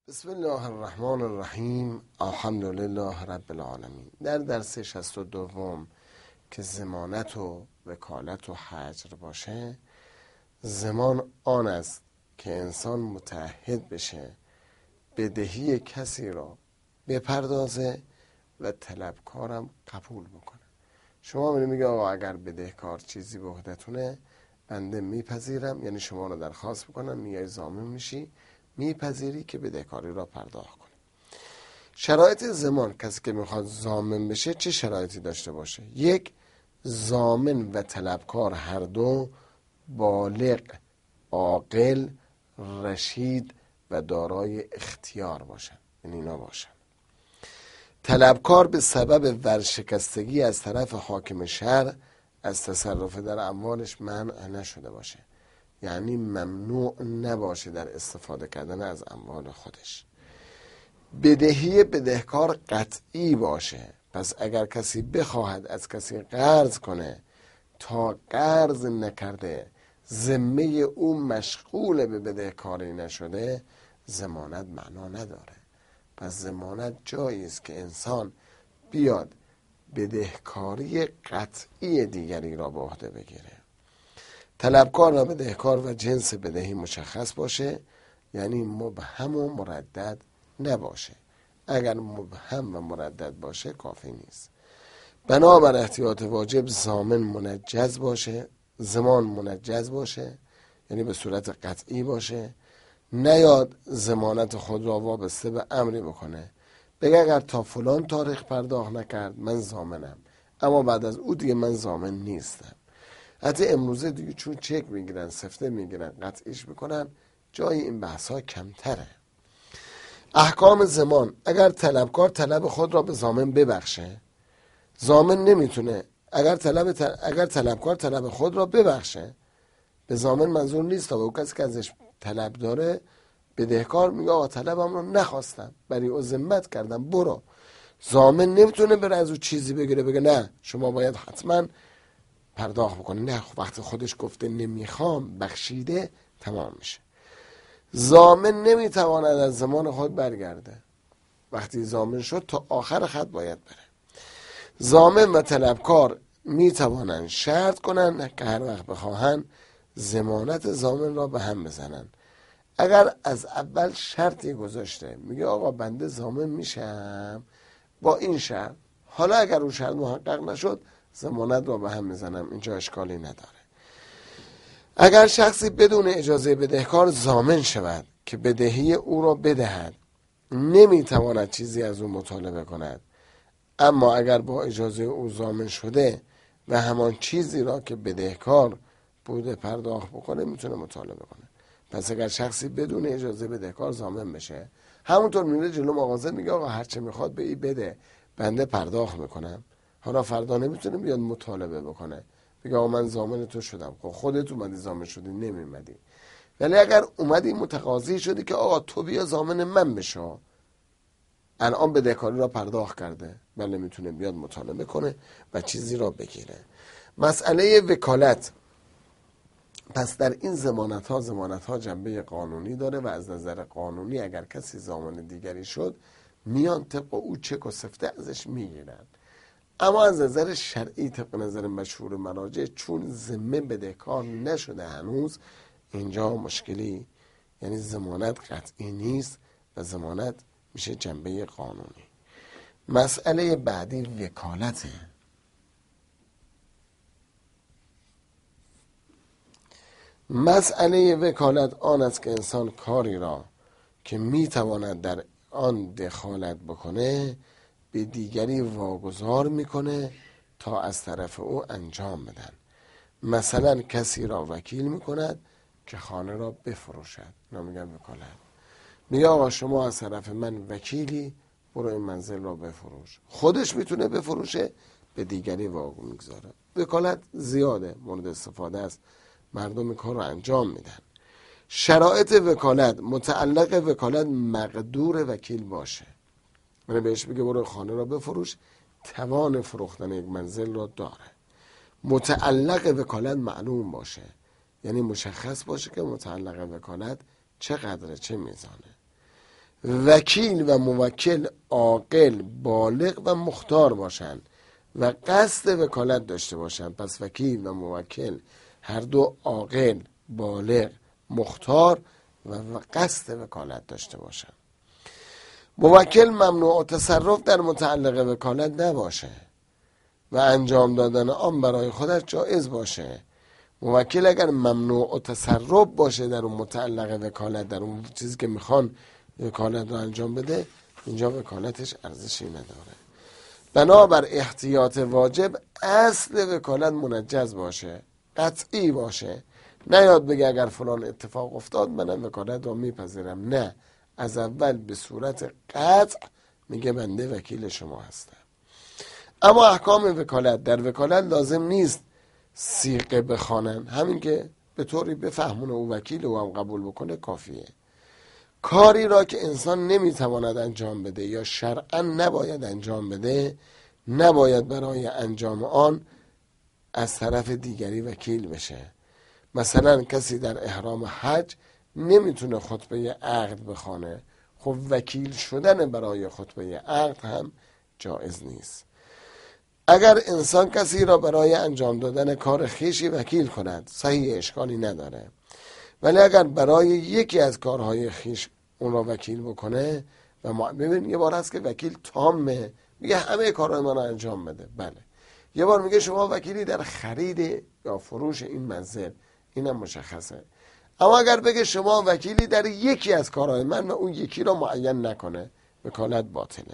بسم الله الرحمن الرحیم. الحمدلله رب العالمین. در درس 62 که ضمانت و وکالت و حجر باشه، ضمان آن است که انسان متعهد بشه بدهی کسی را بپردازه و طلبکارم قبول بکنه. شما میگه آقا اگر بدهکار چیزی به عهدتونه بنده میپذیرم، یعنی شما رو درخواست بکنم، میای ضامن میشی، میپذیری که بدهکاری را پرداخت کنی. شرایط ضمان، کسی که میخواد ضامن بشه چه شرایطی داشته باشه؟ یک، ضامن و طلبکار هر دو بالغ، عاقل، رشید و دارای اختیار باشن، یعنی اینا باشن. طلبکار به سبب ورشکستگی از طرف حاکم شهر از تصرف در اموالش منع نشده باشه، یعنی ممنوع نباشه در استفاده کردن از اموال خودش. بدهی بدهکار قطعی باشه، پس اگر کسی بخواهد از کسی قرض کنه تا قرض نکرده ذمه او مشغول به بدهکاری نشده، ضمانت معنا نداره. پس ضمانت جایی است که انسان بیاد بدهکاری قطعی دیگری را به عهده بگیره. طلبکار و بدهکار و جنس بدهی مشخص باشه، یعنی مبهم و مردد نباشه. اگر مبهم و مردد باشه کافی نیست. بنابر احتیاط واجب ضامن منجز باشه، ضمان منجز باشه، یعنی به صورت قطعی باشه. نیاد ضمانت خود را وابسته به امری بکنه، بگه اگر تا فلان تاریخ پرداخت نکرد من ضامنم، اما بعد از او دیگه من ضامن نیستم. حتی امروزه دیگه چون چک میگیرن، سفته میگیرن، قطعیش میکنن، جای این بحث ها کمتره. احکام ضمان: اگر طلبکار طلب خود را به ضامن ببخشه، ضامن نمیتونه. اگر طلبکار طلب خود را ببخشه، به ضامن منظور نیست، تا به اون کسی که ازش طلب داره بدهکار میگه آقا طلبم رو نخواستم، برای او ذمت کردم، برو. ضامن نمیتونه بره از او چیزی بگیره بگه نه شما باید حتما پرداخت بکنه. نه، وقتی خودش گفته نمیخوام، بخشیده، تمام میشه. ضامن نمیتواند از ضمان خود برگرده. وقتی ضامن شد تا آخر خط باید بره. ضامن و طلبکار میتوانند شرط کنند که هر وقت بخواهند ضمانت ضامن را به هم بزنن. اگر از اول شرطی گذاشته، میگه آقا بنده ضامن میشم با این شرط، حالا اگر اون شرط محقق نشد ضمانت را به هم میزنم، اینجا اشکالی نداره. اگر شخصی بدون اجازه بدهکار ضامن شود که بدهی او را بدهد، نمیتواند چیزی از او مطالبه کند، اما اگر با اجازه او ضامن شده و همان چیزی را که بدهکار بوده پرداخت بکنه، میتونه مطالبه کنه. پس اگر شخصی بدون اجازه بدهکار ضامن بشه، همونطور میره جلو مغازه، میگه آقا هرچه میخواد به این بده، بنده پرداخت میکنم. حالا فردا نمیتونه بیاد مطالبه بکنه، بگه آقا من ضامن تو شدم. خودت اومدی ضامن شدی، نمیمدی. ولی اگر اومدی متقاضی شدی که آقا تو بیا ضامن من بشو، الان بدهکاری را پرداخت کرده، بله میتونه بیاد مطالبه کنه و چیزی را بگیره. مسئله وکالت: پس در این ضمانت ها جنبه قانونی داره و از نظر قانونی اگر کسی ضامن دیگری شد، میان طبق او چک و سفته ازش میگیرن. اما از نظر شرعی طبق نظر مشهور مراجع، چون ذمه بدهکار نشده هنوز، اینجا مشکلی، یعنی ضمانت قطعی نیست و ضمانت میشه جنبه قانونی. مسئله بعدی وکالته. مسئله وکالت آن است که انسان کاری را که میتواند در آن دخالت بکنه به دیگری واگذار میکنه تا از طرف او انجام بدن. مثلا کسی را وکیل میکند که خانه را بفروشد، نمیگن وکالت. میگه آقا شما از طرف من وکیلی، برو این منزل را بفروش. خودش میتونه بفروشه، به دیگری واگذار میگذاره. وکالت زیاده مورد استفاده است، مردم این کار رو انجام میدن. شرایط وکالت: متعلق وکالت مقدور وکیل باشه، یعنی بهش بگه برو خانه را بفروش، توان فروختن یک منزل را داره. متعلق وکالت معلوم باشه، یعنی مشخص باشه که متعلق وکالت چقدره، چه میزانه. وکیل و موکل عاقل، بالغ و مختار باشند و قصد وکالت داشته باشند. پس وکیل و موکل هر دو عاقل، بالغ، مختار و قصد وکالت داشته باشند. موکل ممنوع تصرف در متعلق وکالت نباشه و انجام دادن آن برای خودش جایز باشه. موکل اگر ممنوع تصرف باشه در اون متعلق وکالت، در اون چیزی که میخوان وکالت رو انجام بده، اینجا وکالتش ارزشی نداره. بنابر احتیاط واجب اصل وکالت منجز باشه، قطعی باشه، نه یاد بگه اگر فلان اتفاق افتاد منم وکالت رو میپذیرم. نه، از اول به صورت قطع میگه بنده وکیل شما هستم. اما احکام وکالت، در وکالت لازم نیست صیغه بخوانن، همین که به طوری بفهمونه او وکیل و هم قبول بکنه کافیه. کاری را که انسان نمیتواند انجام بده یا شرعا نباید انجام بده، نباید برای انجام آن از طرف دیگری وکیل بشه. مثلا کسی در احرام حج نمیتونه خطبه عقد بخوانه، خب وکیل شدن برای خطبه عقد هم جایز نیست. اگر انسان کسی را برای انجام دادن کار خویشی وکیل کند، صحیح، اشکالی نداره. ولی اگر برای یکی از کارهای خویش اون را وکیل بکنه و ببین یه بار هست که وکیل تامه، میگه همه کارهای من را انجام بده. بله. یه بار میگه شما وکیلی در خرید یا فروش این منزل، اینم مشخصه. اما اگر بگه شما وکیلی در یکی از کارهای من و اون یکی را معین نکنه، وکالت باطله.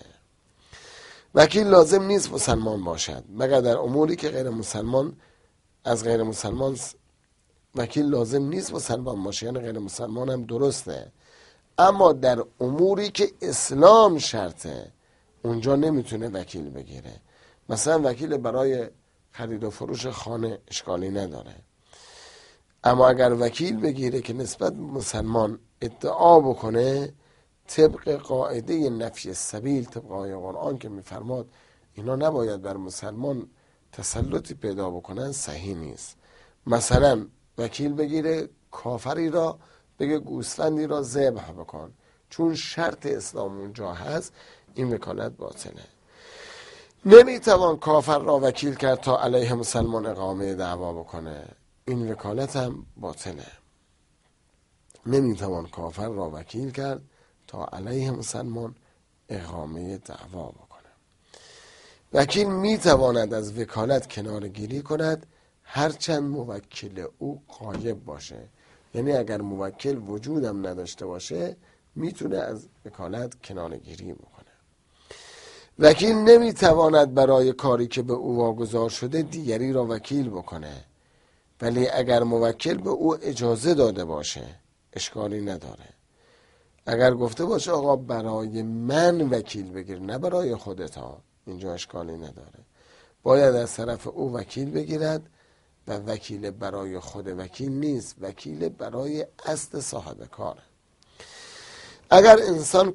وکیل لازم نیست مسلمان باشد، مگر در اموری که غیر مسلمان از غیر مسلمان وکیل لازم نیست مسلمان باشه، یعنی غیر مسلمان هم درسته. اما در اموری که اسلام شرطه اونجا نمیتونه وکیل بگیره. مثلا وکیل برای خرید و فروش خانه اشکالی نداره، اما اگر وکیل بگیره که نسبت مسلمان ادعا بکنه، طبق قاعده نفی السبیل، طبق آیه قرآن که میفرماد اینا نباید بر مسلمان تسلطی پیدا بکنن، صحیح نیست. مثلا وکیل بگیره کافری را بگه گوسفندی را ذبح بکن، چون شرط اسلام اونجا هست، این وکالت باطله. نمیتوان کافر را وکیل کرد تا علیه مسلمان اقامه دعوا بکنه، این وکالت هم باطله. نمیتوان کافر را وکیل کرد تا علیه مسلمان اقامه دعوا بکنه. وکیل میتواند از وکالت کناره گیری کند هرچند موکل او غایب باشه، یعنی اگر موکل وجودم نداشته باشه میتونه از وکالت کناره گیری بکنه. وکیل نمیتواند برای کاری که به او واگذار شده دیگری را وکیل بکنه، ولی اگر موکل به او اجازه داده باشه اشکالی نداره. اگر گفته باشه آقا برای من وکیل بگیر نه برای خودتا، اینجا اشکالی نداره. باید از طرف او وکیل بگیرد و وکیل برای خود وکیل نیست، وکیل برای اصل صاحب کاره. اگر انسان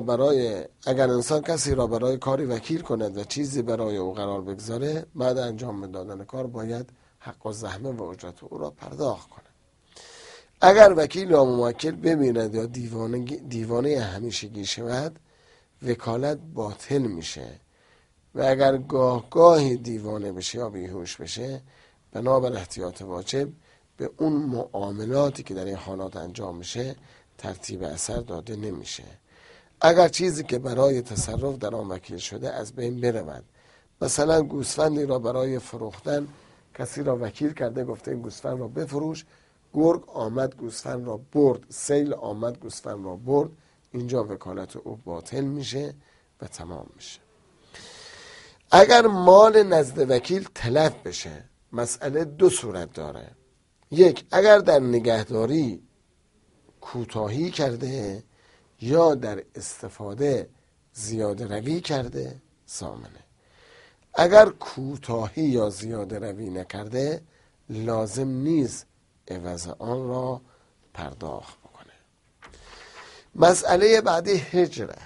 کسی را برای کاری وکیل کند و چیزی برای او قرار بگذاره، بعد انجام دادن کار باید حق و زحمه و اجرت او را پرداخت کنه. اگر وکیل یا موکل ببیند یا دیوانه همیشگی شود، وکالت باطل میشه و اگر گاهی دیوانه بشه یا بیهوش بشه، بنابر احتیاط واجب به اون معاملاتی که در این حالات انجام میشه ترتیب اثر داده نمیشه. اگر چیزی که برای تصرف در آن وکیل شده از بین برود، مثلا گوسفندی را برای فروختن کسی را وکیل کرده، گفته این گوسفند را بفروش، گرگ آمد گوسفند را برد، سیل آمد گوسفند را برد، اینجا وکالت او باطل میشه و تمام میشه. اگر مال نزد وکیل تلف بشه، مسئله دو صورت داره. یک، اگر در نگهداری کوتاهی کرده یا در استفاده زیاده روی کرده، ضامنه. اگر کوتاهی یا زیاده روی نکرده، لازم نیست عوض آن را پرداخت بکنه. مسئله بعدی هجره.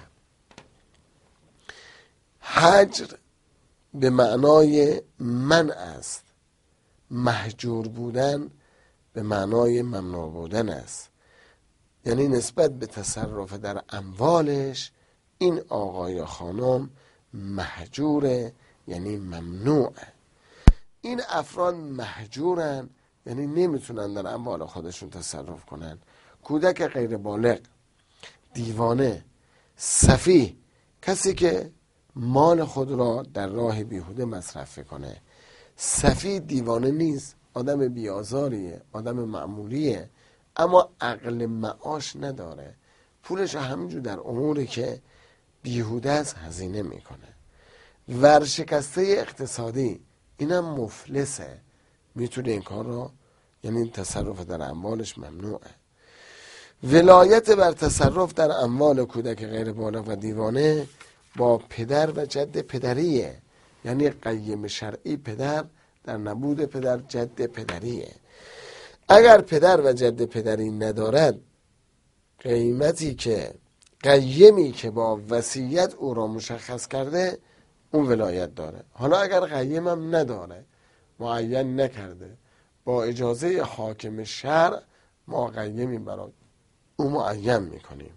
هجر به معنای منع است، مهجور بودن به معنای ممنوع بودن است. یعنی نسبت به تصرف در اموالش این آقا یا خانم مهجوره، یعنی ممنوعه. این افراد مهجورن، یعنی نمیتونن در اموال خودشون تصرف کنن. کودک غیر بالغ، دیوانه، سفیه، کسی که مال خود را در راه بیهوده مصرف کنه. سفیه دیوانه نیست، آدم بیازاریه، آدم معمولیه، اما عقل معاش نداره، پولش همینجور در اموری که بیهوده است هزینه میکنه. ورشکسته اقتصادی، اینم مفلسه، میتونه این کار را، یعنی تصرف در اموالش ممنوعه. ولایت بر تصرف در اموال کودک غیر بالغ و دیوانه با پدر و جد پدریه، یعنی قیم شرعی پدر در نبود پدر جد پدریه. اگر پدر و جد پدری ندارد، قیمی که با وصیت او را مشخص کرده اون ولایت داره. حالا اگر قیمم نداره، معین نکرده، با اجازه حاکم شرع ما قیمی برای او معین میکنیم.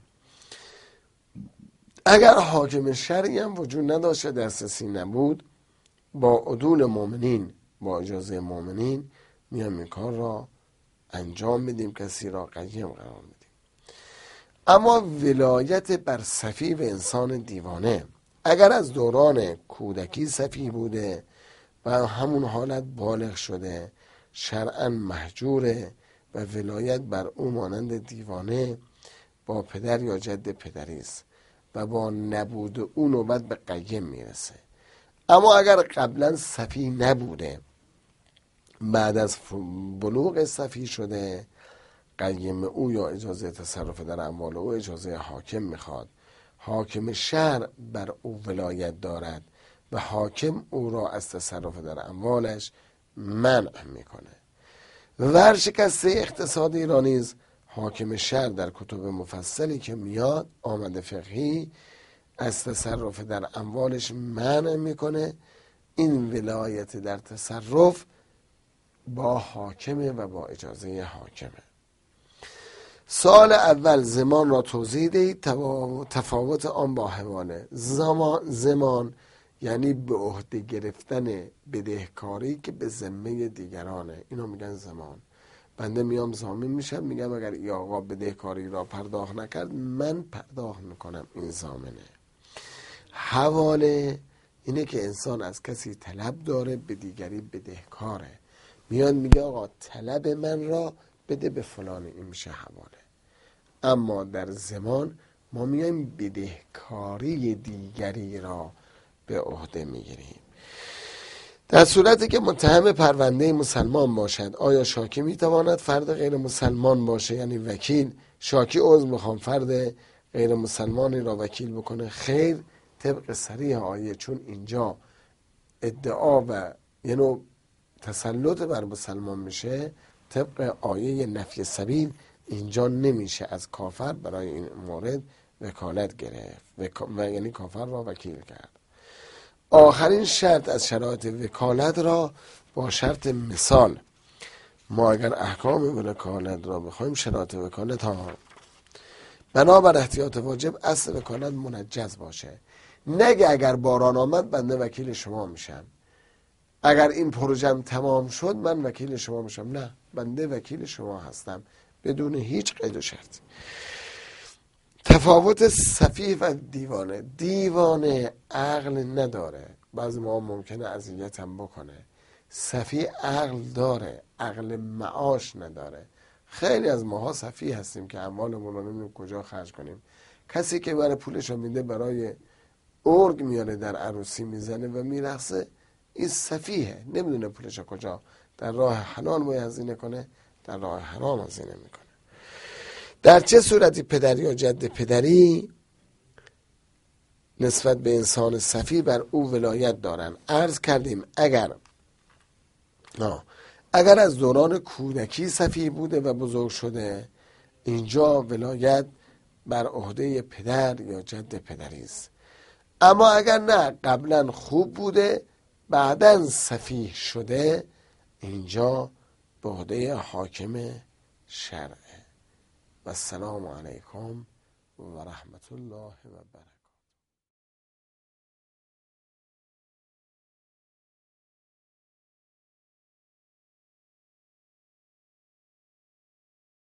اگر حاکم شرعی هم وجود نداشته، دسترسی نبود، با عدول مؤمنین، با اجازه مؤمنین میام این کار را انجام میدیم، کسی را قیم قرار میدیم. اما ولایت بر سفیه و انسان دیوانه، اگر از دوران کودکی سفیه بوده و همون حالت بالغ شده، شرعاً محجوره و ولایت بر او مانند دیوانه با پدر یا جد پدری است و با نبود او نوبت به قیم میرسه. اما اگر قبلا سفیه نبوده، بعد از بلوغ سفیه شده، قیم او یا اجازه تصرف در اموال او اجازه حاکم میخواد. حاکم شرع بر او ولایت دارد و حاکم او را از تصرف در اموالش منع میکنه. ورشکسته اقتصادی را نیز حاکم شرع در کتب مفصلی که میاد آمده فقهی از تصرف در اموالش منع میکنه. این ولایت در تصرف با حاکمه و با اجازه حاکمه. سال اول زمان را توضیح دهید، تفاوت آن با حواله. زمان یعنی به عهده گرفتن بدهکاری که به ذمه دیگرانه، اینو میگن زمان. بنده میام ضامن میشم، میگم اگر ای آقا بدهکاری را پرداخت نکرد من پرداخت میکنم، این ضامنه. حواله اینه که انسان از کسی طلب داره، به دیگری بدهکاره، میاد میگه آقا طلب من را بده به فلان، این میشه حواله. اما در زمان ما میایم بدهکاری دیگری را به عهده میگیریم. در صورتی که متهم پرونده مسلمان باشد، آیا شاکی میتواند فرد غیر مسلمان باشه؟ یعنی وکیل، شاکی عذر میخوام فرد غیر مسلمانی را وکیل بکنه؟ خیر، طبق صریح آیه، چون اینجا ادعا و یه نوع تسلط بر مسلمان میشه، طبق آیه نفی سبیل اینجا نمیشه از کافر برای این مورد وکالت گرفت و یعنی کافر را وکیل کرد. آخرین شرط از شرایط وکالت را با شرط مثال، ما اگر احکام وکالت را بخوایم، شرایط وکالت ها بنابر احتیاط واجب اصل وکالت منجز باشه. نگه اگر باران آمد بنده وکیل شما میشم، اگر این پروژم تمام شد من وکیل شما میشم. نه، بنده وکیل شما هستم بدون هیچ قید و شرط. تفاوت سفیه و دیوانه. دیوانه عقل نداره، بعضی ما ممکنه اذیت هم بکنه. سفیه عقل داره، عقل معاش نداره. خیلی از ماها سفیه هستیم که اموالمون رو نمیدونیم کجا خرج کنیم. کسی که برای پولش رو میده برای ارگ میاره در عروسی میزنه و میرقصه، این سفیه، نمیدونه پولش رو کجا در راه حلال باید هزینه کنه، در راه حرام هزینه میکنه. در چه صورتی پدری یا جد پدری نسبت به انسان سفیه بر او ولایت دارن؟ عرض کردیم اگر از دوران کودکی سفیه بوده و بزرگ شده، اینجا ولایت بر عهده پدر یا جد پدری است. اما اگر نه، قبلا خوب بوده بعداً سفیه شده، اینجا به عهده حاکم شرعه. و السلام علیکم و رحمت الله و برکاته.